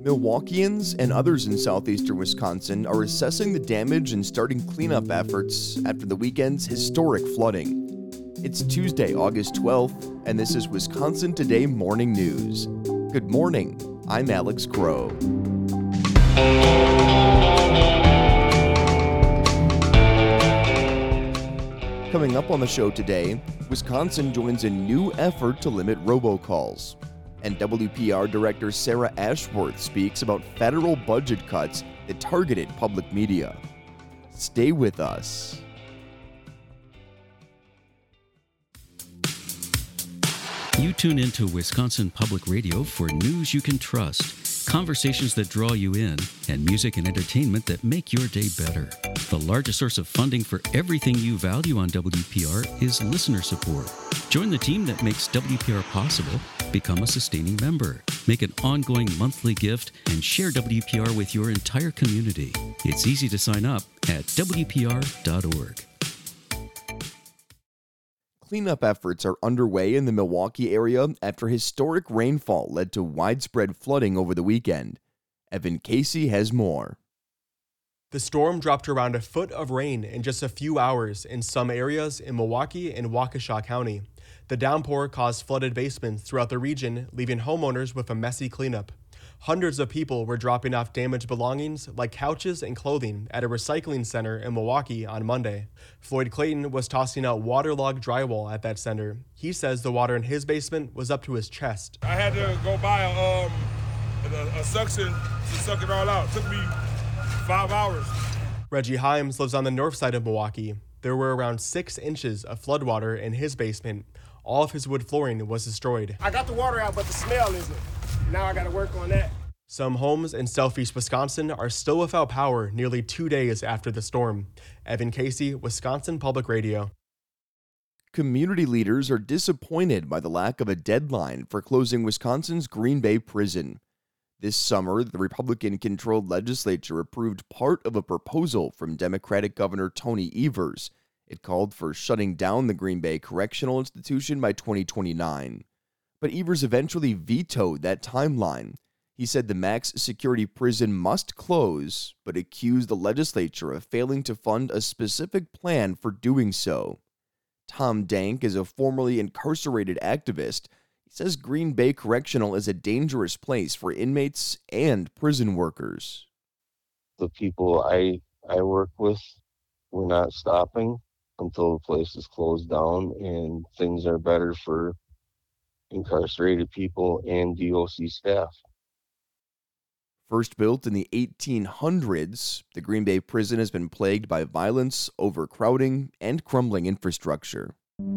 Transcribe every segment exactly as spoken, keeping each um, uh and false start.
Milwaukeeans and others in southeastern Wisconsin are assessing the damage and starting cleanup efforts after the weekend's historic flooding. It's Tuesday, August twelfth, and this is Wisconsin Today Morning News. Good morning, I'm Alex Crow. Coming up on the show today, Wisconsin joins a new effort to limit robocalls. And W P R Director Sarah Ashworth speaks about federal budget cuts that targeted public media. Stay with us. You tune into Wisconsin Public Radio for news you can trust, conversations that draw you in, and music and entertainment that make your day better. The largest source of funding for everything you value on W P R is listener support. Join the team that makes W P R possible. Become a sustaining member. Make an ongoing monthly gift and share W P R with your entire community. It's easy to sign up at W P R dot org. Cleanup efforts are underway in the Milwaukee area after historic rainfall led to widespread flooding over the weekend. Evan Casey has more. The storm dropped around a foot of rain in just a few hours in some areas in Milwaukee and Waukesha County. The downpour caused flooded basements throughout the region, leaving homeowners with a messy cleanup. Hundreds of people were dropping off damaged belongings like couches and clothing at a recycling center in Milwaukee on Monday. Floyd Clayton was tossing out waterlogged drywall at that center. He says the water in his basement was up to his chest. I had to go buy a, um, a, a suction to suck it all out. It took me five hours. Reggie Himes lives on the north side of Milwaukee. There were around six inches of floodwater in his basement. All of his wood flooring was destroyed. I got the water out, but the smell isn't. Now I got to work on that. Some homes in southeast Wisconsin are still without power nearly two days after the storm. Evan Casey, Wisconsin Public Radio. Community leaders are disappointed by the lack of a deadline for closing Wisconsin's Green Bay prison. This summer, the Republican-controlled legislature approved part of a proposal from Democratic Governor Tony Evers. It called for shutting down the Green Bay Correctional Institution by twenty twenty-nine. But Evers eventually vetoed that timeline. He said the max security prison must close, but accused the legislature of failing to fund a specific plan for doing so. Tom Dank is a formerly incarcerated activist. He says Green Bay Correctional is a dangerous place for inmates and prison workers. The people I, I work with, we're not stopping until the place is closed down and things are better for incarcerated people and D O C staff. First built in the eighteen hundreds, the Green Bay prison has been plagued by violence, overcrowding, and crumbling infrastructure.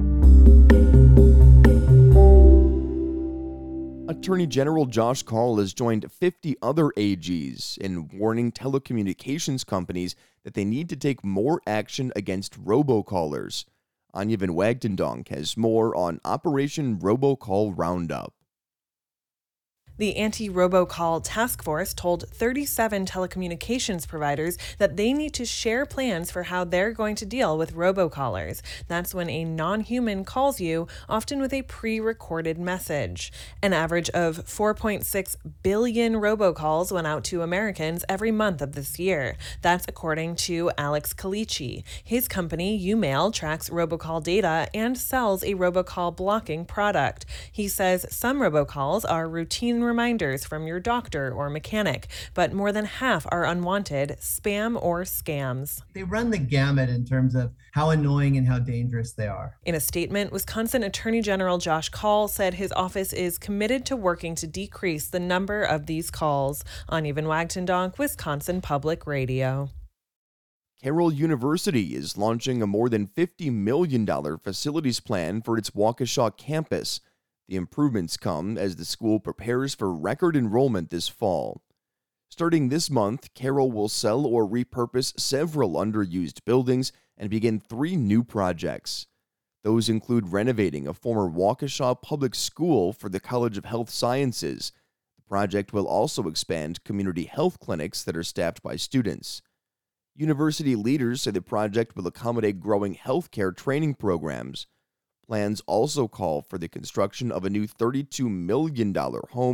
Attorney General Josh Kaul has joined fifty other A Gs in warning telecommunications companies that they need to take more action against robocallers. Anya Van Wagtendonk has more on Operation Robocall Roundup. The Anti-Robocall Task Force told thirty-seven telecommunications providers that they need to share plans for how they're going to deal with robocallers. That's when a non-human calls you, often with a pre-recorded message. An average of four point six billion robocalls went out to Americans every month of this year. That's according to Alex Kalichi. His company, Umail, tracks robocall data and sells a robocall blocking product. He says some robocalls are routine reminders from your doctor or mechanic, but more than half are unwanted, spam or scams. They run the gamut in terms of how annoying and how dangerous they are. In a statement, Wisconsin Attorney General Josh Kaul said his office is committed to working to decrease the number of these calls. Anya Van Wagtendonk, Wisconsin Public Radio. Carroll University is launching a more than fifty million dollars facilities plan for its Waukesha campus. The improvements come as the school prepares for record enrollment this fall. Starting this month, Carroll will sell or repurpose several underused buildings and begin three new projects. Those include renovating a former Waukesha public school for the College of Health Sciences. The project will also expand community health clinics that are staffed by students. University leaders say the project will accommodate growing healthcare training programs. Plans also call for the construction of a new thirty-two million dollars home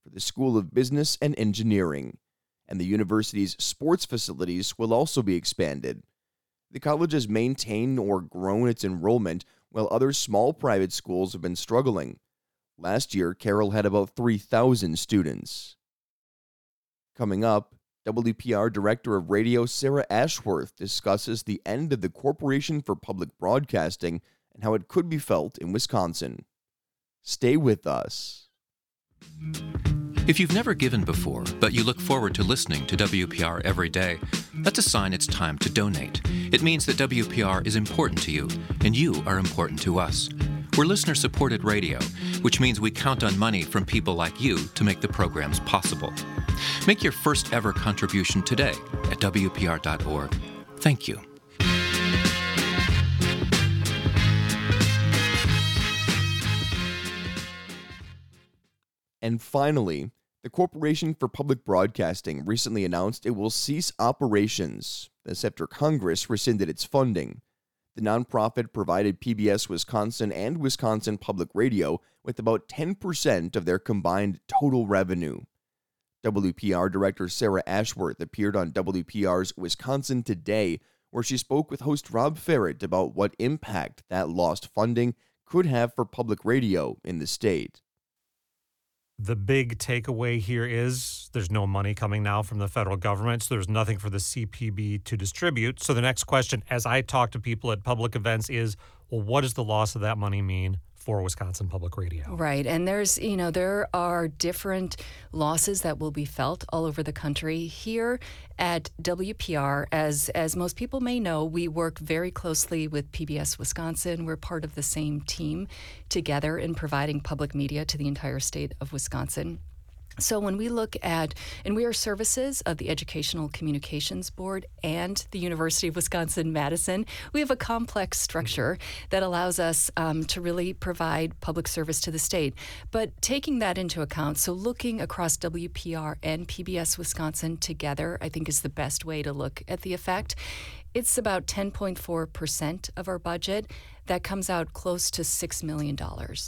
for the School of Business and Engineering, and the university's sports facilities will also be expanded. The college has maintained or grown its enrollment, while other small private schools have been struggling. Last year, Carroll had about three thousand students. Coming up, W P R Director of Radio Sarah Ashworth discusses the end of the Corporation for Public Broadcasting and how it could be felt in Wisconsin. Stay with us. If you've never given before, but you look forward to listening to W P R every day, that's a sign it's time to donate. It means that W P R is important to you, and you are important to us. We're listener-supported radio, which means we count on money from people like you to make the programs possible. Make your first ever contribution today at W P R dot org. Thank you. And finally, the Corporation for Public Broadcasting recently announced it will cease operations. This after Congress rescinded its funding. The nonprofit provided P B S Wisconsin and Wisconsin Public Radio with about ten percent of their combined total revenue. W P R Director Sarah Ashworth appeared on W P R's Wisconsin Today, where she spoke with host Rob Ferret about what impact that lost funding could have for public radio in the state. The big takeaway here is there's no money coming now from the federal government, so there's nothing for the C P B to distribute. So the next question, as I talk to people at public events, is, well, what does the loss of that money mean for Wisconsin Public Radio? Right. And there's, you know, there are different losses that will be felt all over the country. Here at W P R, as as most people may know, we work very closely with P B S Wisconsin. We're part of the same team together in providing public media to the entire state of Wisconsin. So when we look at, and we are services of the Educational Communications Board and the University of Wisconsin-Madison, we have a complex structure that allows us um, to really provide public service to the state. But taking that into account, so looking across W P R and P B S Wisconsin together, I think is the best way to look at the effect. It's about ten point four percent of our budget. That comes out close to six million dollars.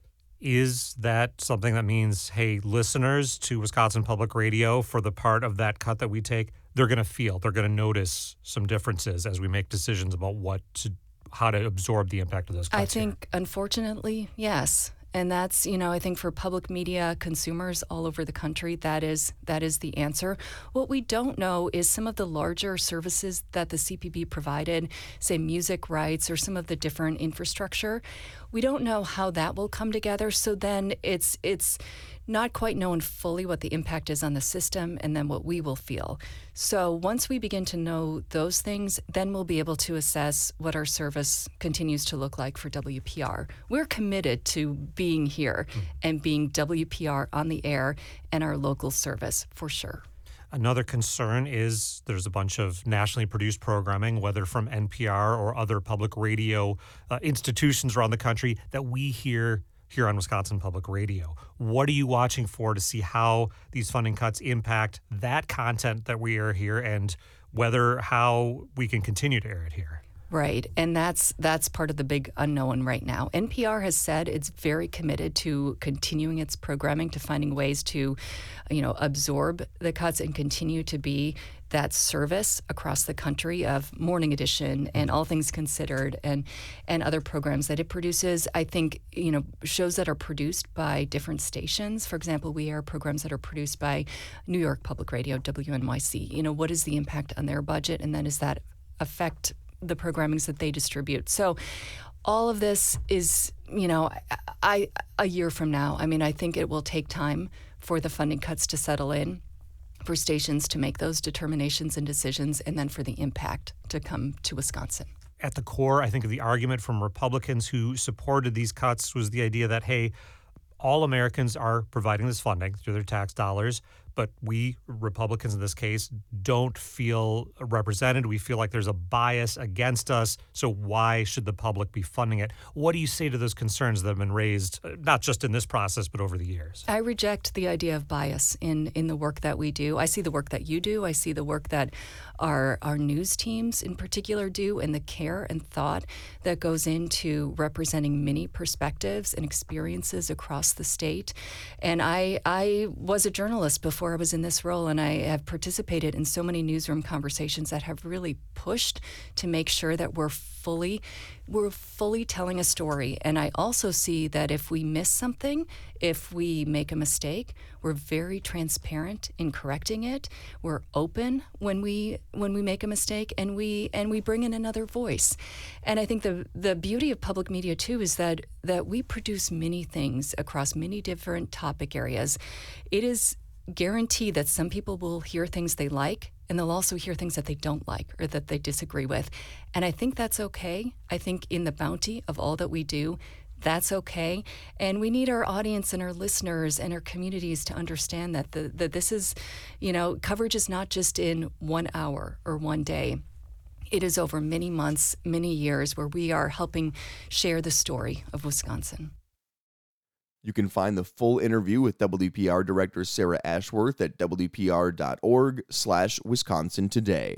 Is that something that means, hey, listeners to Wisconsin Public Radio, for the part of that cut that we take, they're going to feel, they're going to notice some differences as we make decisions about what to, how to absorb the impact of those cuts? I think, here? Unfortunately, yes. And that's, you know, I think for public media consumers all over the country, that is that is the answer. What we don't know is some of the larger services that the C P B provided, say music rights or some of the different infrastructure. We don't know how that will come together. So then it's it's not quite known fully what the impact is on the system and then what we will feel. So once we begin to know those things, then we'll be able to assess what our service continues to look like for W P R. We're committed to being here mm. and being W P R on the air and our local service for sure. Another concern is there's a bunch of nationally produced programming, whether from N P R or other public radio uh, institutions around the country, that we hear here on Wisconsin Public Radio. What are you watching for to see how these funding cuts impact that content that we air here and whether how we can continue to air it here? Right, and that's that's part of the big unknown right now. N P R has said it's very committed to continuing its programming, to finding ways to, you know, absorb the cuts and continue to be that service across the country of Morning Edition and All Things Considered and and other programs that it produces. I think, you know, shows that are produced by different stations. For example, we air programs that are produced by New York Public Radio, W N Y C. You know, what is the impact on their budget, and then does that affect the programmings that they distribute? So all of this is, you know, I, I a year from now, I mean, I think it will take time for the funding cuts to settle in, for stations to make those determinations and decisions, and then for the impact to come to Wisconsin. At the core, I think of the argument from Republicans who supported these cuts was the idea that, hey, all Americans are providing this funding through their tax dollars, but we, Republicans in this case, don't feel represented. We feel like there's a bias against us. So why should the public be funding it? What do you say to those concerns that have been raised, not just in this process, but over the years? I reject the idea of bias in, in the work that we do. I see the work that you do. I see the work that our, our news teams in particular do, and the care and thought that goes into representing many perspectives and experiences across the state. And I, I was a journalist before I was in this role, and I have participated in so many newsroom conversations that have really pushed to make sure that we're fully we're fully telling a story. And I also see that if we miss something, if we make a mistake, we're very transparent in correcting it. We're open when we when we make a mistake, and we and we bring in another voice. And I think the the beauty of public media too is that that we produce many things across many different topic areas. It is guaranteed that some people will hear things they like, and they'll also hear things that they don't like or that they disagree with. And I think that's okay. I think in the bounty of all that we do, that's okay. And we need our audience and our listeners and our communities to understand that the, that this is, you know, coverage is not just in one hour or one day. It is over many months, many years, where we are helping share the story of Wisconsin. You can find the full interview with W P R Director Sarah Ashworth at w p r dot org slash Wisconsin Today.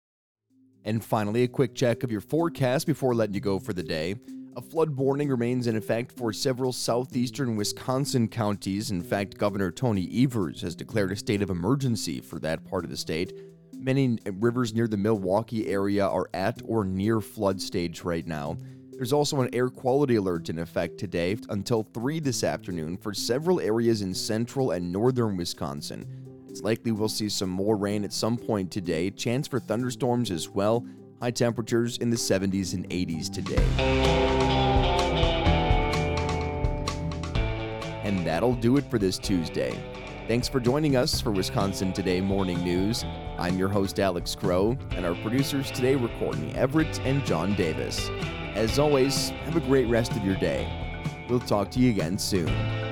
And finally, a quick check of your forecast before letting you go for the day. A flood warning remains in effect for several southeastern Wisconsin counties. In fact, Governor Tony Evers has declared a state of emergency for that part of the state. Many rivers near the Milwaukee area are at or near flood stage right now. There's also an air quality alert in effect today until three this afternoon for several areas in central and northern Wisconsin. It's likely we'll see some more rain at some point today, chance for thunderstorms as well, high temperatures in the seventies and eighties today. And that'll do it for this Tuesday. Thanks for joining us for Wisconsin Today Morning News. I'm your host, Alex Crow, and our producers today were Courtney Everett and John Davis. As always, have a great rest of your day. We'll talk to you again soon.